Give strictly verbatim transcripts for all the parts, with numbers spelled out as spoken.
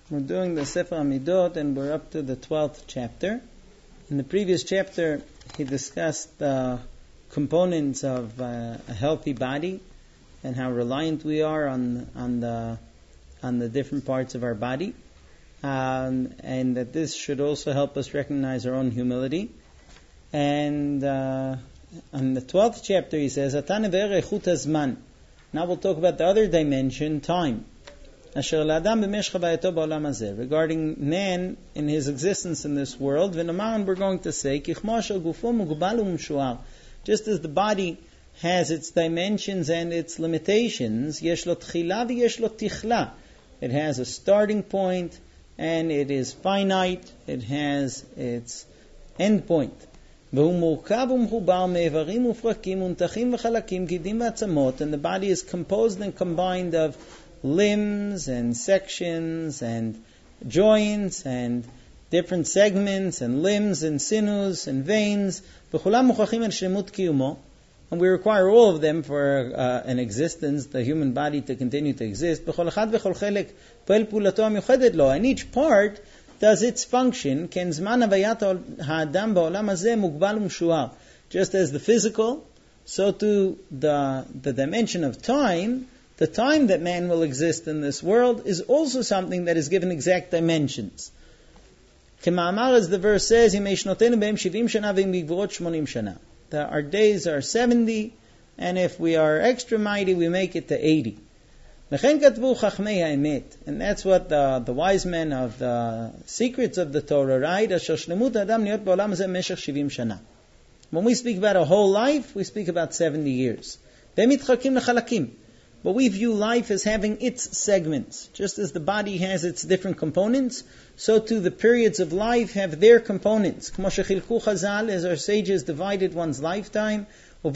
We're doing the Sefer Amidot, and we're up to the twelfth chapter. In the previous chapter, he discussed the components of uh, a healthy body and how reliant we are on on the on the different parts of our body, um, and that this should also help us recognize our own humility. And uh, in the twelfth chapter, he says, "Atan ve'er echut hazman." Now we'll talk about the other dimension, time. Regarding man in his existence in this world, we're going to say, just as the body has its dimensions and its limitations, it has a starting point and it is finite, it has its end point. And the body is composed and combined of limbs and sections and joints and different segments and limbs and sinews and veins. And we require all of them for uh, an existence, the human body to continue to exist. And each part does its function. Just as the physical, so too the, the dimension of time. The time that man will exist in this world is also something that is given exact dimensions. As the verse says, that our days are seventy, and if we are extra mighty, we make it to eighty. And that's what the, the wise men of the secrets of the Torah write. When we speak about a whole life, we speak about seventy years. But we view life as having its segments. Just as the body has its different components, so too the periods of life have their components. As our sages divided one's lifetime, and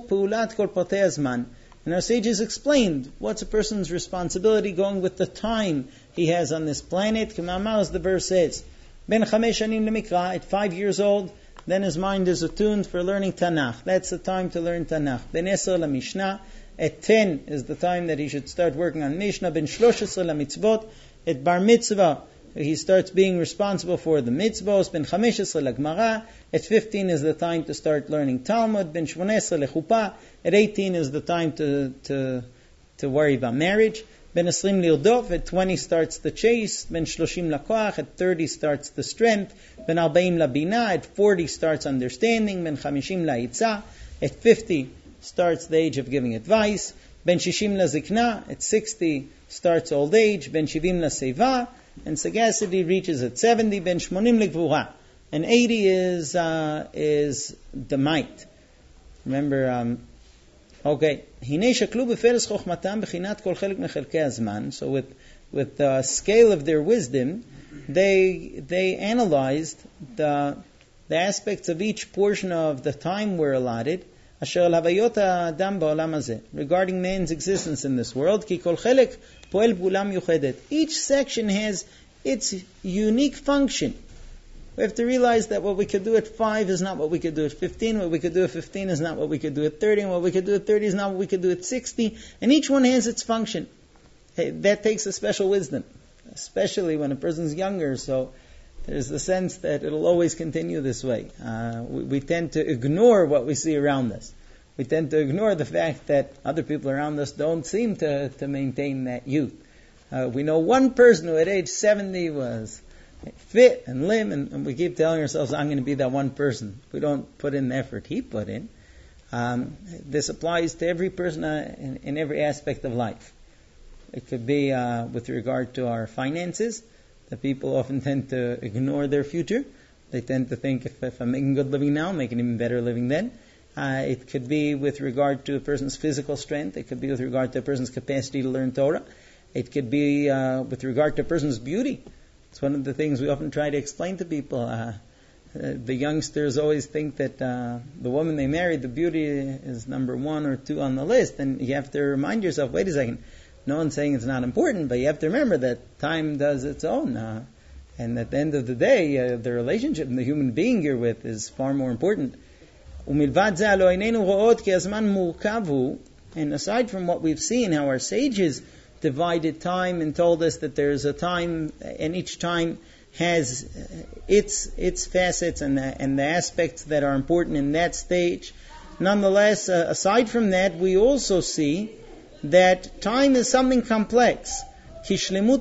our sages explained what's a person's responsibility going with the time he has on this planet. As the verse says, at five years old, then his mind is attuned for learning Tanakh. That's the time to learn Tanakh. Ben Eser la Mishnah. At ten is the time that he should start working on Mishnah. Ben Shlosh Esra la Mitzvot. At Bar Mitzvah, he starts being responsible for the mitzvos. Ben Chamesh Esra la Gemara. At fifteen is the time to start learning Talmud. Ben Shmona Esra la Chuppah. At eighteen is the time to to to worry about marriage. Ben Esrim Lirdov. At twenty starts the chase. Ben Shloshim la Koach. At thirty starts the strength. Ben Arbaim la Bina. At forty starts understanding. Ben Chamishim la Yitzah. At fifty starts the age of giving advice. Ben Shishim la Zikna, at sixty starts old age. Ben Shivim la Seva, and sagacity reaches at seventy. Ben Shmonim la Gvura, and eighty is uh, is the might. Remember, um, okay. Hinei shaklu beferes chochmatam bechinat kol chelik mechelkei hazman. So with with the scale of their wisdom, they they analyzed the the aspects of each portion of the time we're allotted. Regarding man's existence in this world, each section has its unique function. We have to realize that what we could do at five is not what we could do at fifteen, what we could do at fifteen is not what we could do at thirty, and what we could do at thirty is not what we could do at sixty, and each one has its function. Hey, that takes a special wisdom, especially when a person's younger, so there's the sense that it'll always continue this way. Uh, we, we tend to ignore what we see around us. We tend to ignore the fact that other people around us don't seem to, to maintain that youth. Uh, we know one person who at age seventy was fit and limb, and, and we keep telling ourselves, I'm going to be that one person. We don't put in the effort he put in. Um, this applies to every person uh, in, in every aspect of life. It could be uh, with regard to our finances. The people often tend to ignore their future. They tend to think, if, if I'm making good living now, I'm making even better living then. Uh, it could be with regard to a person's physical strength. It could be with regard to a person's capacity to learn Torah. It could be uh, with regard to a person's beauty. It's one of the things we often try to explain to people. Uh, uh, the youngsters always think that uh, the woman they marry, the beauty is number one or two on the list. And you have to remind yourself, wait a second, no one's saying it's not important, but you have to remember that time does its own. Uh, and at the end of the day, uh, the relationship and the human being you're with is far more important. And aside from what we've seen, how our sages divided time and told us that there's a time, and each time has its its facets and the, and the aspects that are important in that stage. Nonetheless, uh, aside from that, we also see that time is something complex. Even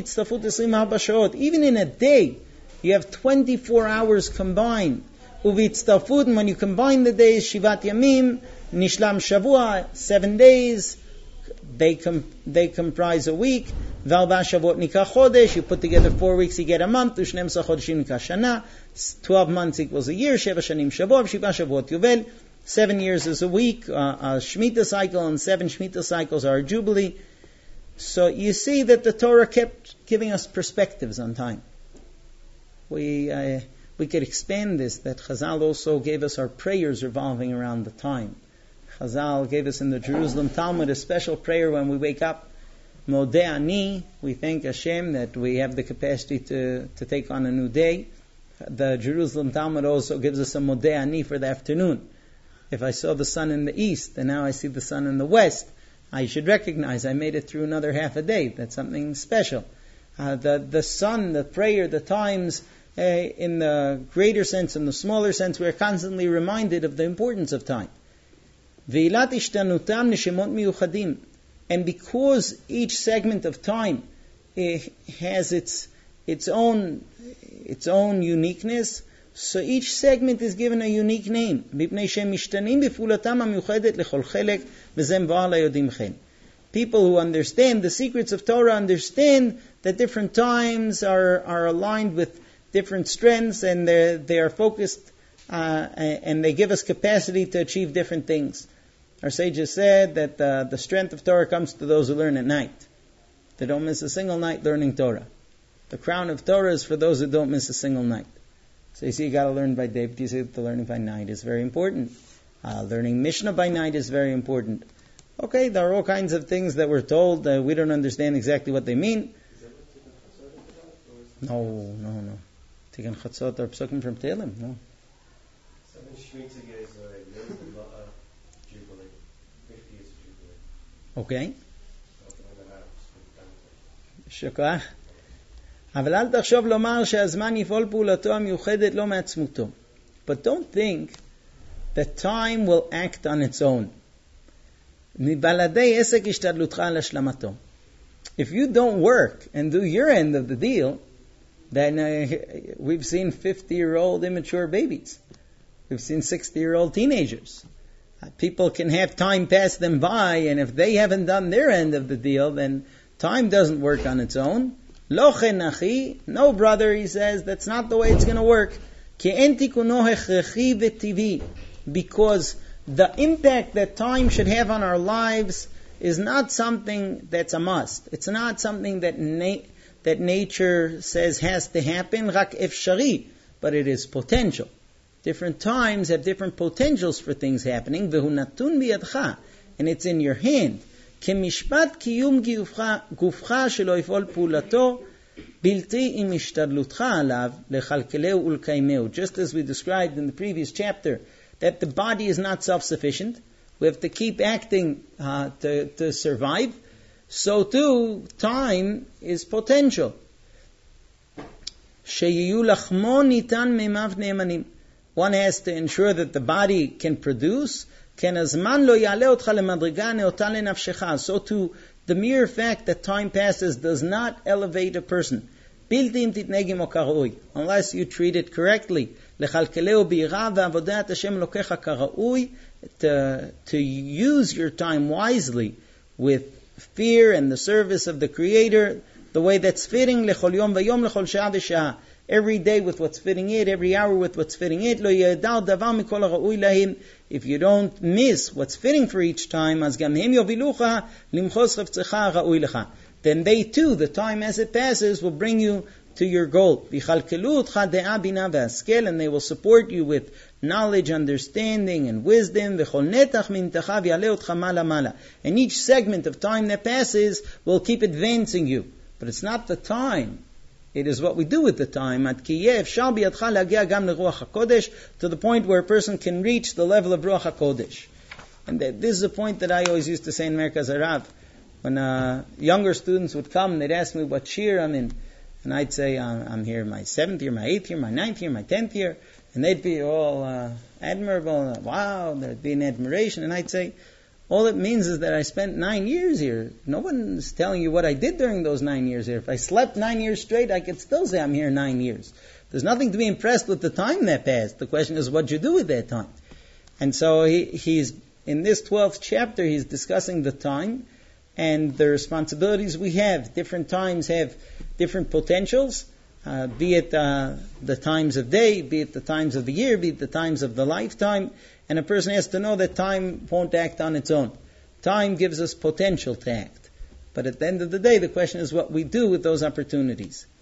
in a day, you have twenty-four hours combined. Uvitztafut, when you combine the days, Shivat Yamim, Nishlam Shavua, seven days, they com- they comprise a week. Valba Shavot Nikah Chodesh, you put together four weeks, you get a month. Ushnem Chodeshim Nikah Shana, twelve months equals a year. Sheva Shanim Shavot, Shiva Shavot Yuvel, seven years is a week, uh, a Shemitah cycle, and seven Shemitah cycles are a Jubilee. So you see that the Torah kept giving us perspectives on time. We uh, we could expand this, that Chazal also gave us our prayers revolving around the time. Chazal gave us in the Jerusalem Talmud a special prayer when we wake up. Modeh Ani, we thank Hashem that we have the capacity to, to take on a new day. The Jerusalem Talmud also gives us a Modeh Ani for the afternoon. If I saw the sun in the east and now I see the sun in the west, I should recognize I made it through another half a day. That's something special. Uh, the the sun, the prayer, the times, uh, in the greater sense, in the smaller sense, we are constantly reminded of the importance of time. Ve'ilat ishtanutam neshemot miyuchadim. And because each segment of time uh, has its its own its own uniqueness, so each segment is given a unique name. People who understand the secrets of Torah understand that different times are, are aligned with different strengths, and they are focused, uh, and they give us capacity to achieve different things. Our sages said that uh, the strength of Torah comes to those who learn at night. They don't miss a single night learning Torah. The crown of Torah is for those who don't miss a single night. So you see, you got to learn by day, but you see that the learning by night is very important. Uh, learning Mishnah by night is very important. Okay, there are all kinds of things that we're told. Uh, we don't understand exactly what they mean. No, no, no. Tikkun Chatzot are psukim from Tehillim. No. Seven Shemitah years are Jubilee. Fifty years Jubilee. Okay. Shukah. אבל אל תחשוב לומר שהזמן יפעול פעולתו המיוחדת לא מעצמותו. But don't think that time will act on its own. מבלעדי עסק השתדלותך על השלמתו. If you don't work and do your end of the deal, then uh, we've seen fifty-year-old immature babies. We've seen sixty-year-old teenagers. Uh, people can have time pass them by, and if they haven't done their end of the deal, then time doesn't work on its own. Lo chen achi, no brother, he says, that's not the way it's going to work. Ki en tikuno hechrechi v'tivi, because the impact that time should have on our lives is not something that's a must. It's not something that na- that nature says has to happen, rak efshari, but it is potential. Different times have different potentials for things happening. V'hu natun biyadcha, and it's in your hand. כמשפט קיום גופך שלא יפעול פעולתו בלתי עם השתדלותך עליו לכלכלהו ולקיימהו. Just as we described in the previous chapter, that the body is not self-sufficient. We have to keep acting uh, to, to survive. So too, time is potential. שיהיו לחמו ניתן מימיו נאמנים. One has to ensure that the body can produce. So too, the mere fact that time passes does not elevate a person. Unless you treat it correctly. To, to use your time wisely with fear and the service of the Creator, the way that's fitting. Every day with what's fitting it, every hour with what's fitting it. If you don't miss what's fitting for each time, then they too, the time as it passes, will bring you to your goal. And they will support you with knowledge, understanding, and wisdom. And each segment of time that passes will keep advancing you. But it's not the time. It is what we do with the time. To the point where a person can reach the level of Ruach HaKodesh. And that, this is a point that I always used to say in Merkaz Harav. When uh, younger students would come, they'd ask me what shir I'm in, and I'd say I'm, I'm here my seventh year, my eighth year, my ninth year, my tenth year, and they'd be all uh, admirable. Wow, there'd be an admiration, and I'd say, all it means is that I spent nine years here. No one's telling you what I did during those nine years here. If I slept nine years straight, I could still say I'm here nine years. There's nothing to be impressed with the time that passed. The question is what you do with that time. And so he, he's in this twelfth chapter, he's discussing the time and the responsibilities we have. Different times have different potentials, uh, be it uh, the times of day, be it the times of the year, be it the times of the lifetime. And a person has to know that time won't act on its own. Time gives us potential to act. But at the end of the day, the question is what we do with those opportunities.